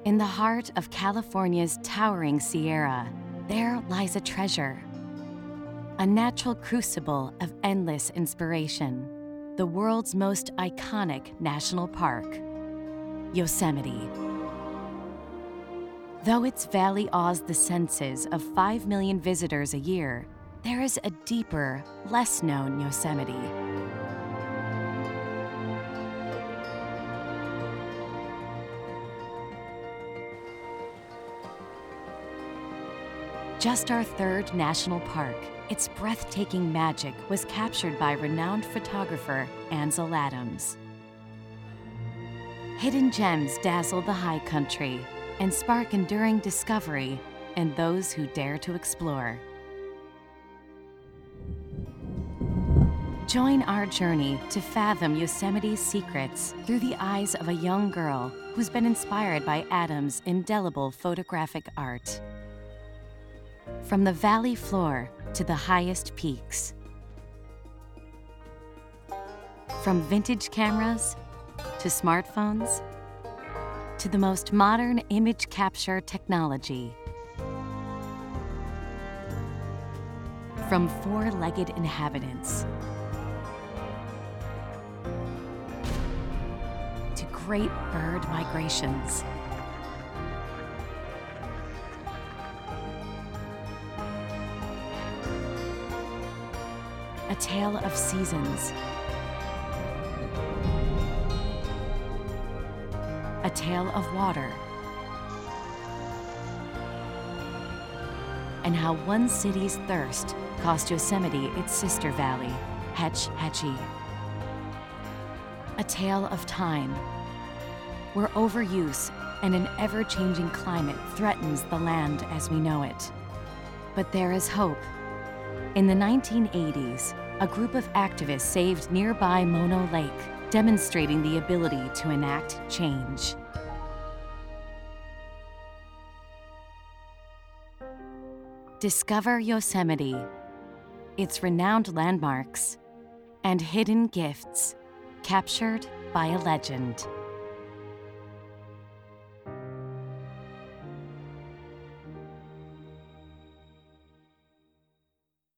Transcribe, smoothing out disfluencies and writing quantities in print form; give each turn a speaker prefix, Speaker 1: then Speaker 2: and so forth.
Speaker 1: In the heart of California's towering Sierra, there lies a treasure, a natural crucible of endless inspiration, the world's most iconic national park, Yosemite. Though its valley awes the senses of 5 million visitors a year, there is a deeper, less-known Yosemite. Just our third national park, its breathtaking magic was captured by renowned photographer Ansel Adams. Hidden gems dazzle the high country and spark enduring discovery in those who dare to explore. Join our journey to fathom Yosemite's secrets through the eyes of a young girl who's been inspired by Adams' indelible photographic art. From the valley floor to the highest peaks. From vintage cameras to smartphones to the most modern image capture technology. From four-legged inhabitants to great bird migrations. A tale of seasons. A tale of water. And how one city's thirst cost Yosemite its sister valley, Hetch Hetchy. A tale of time, where overuse and an ever-changing climate threatens the land as we know it. But there is hope. In the 1980s, a group of activists saved nearby Mono Lake, demonstrating the ability to enact change. Discover Yosemite, its renowned landmarks, and hidden gifts captured by a legend.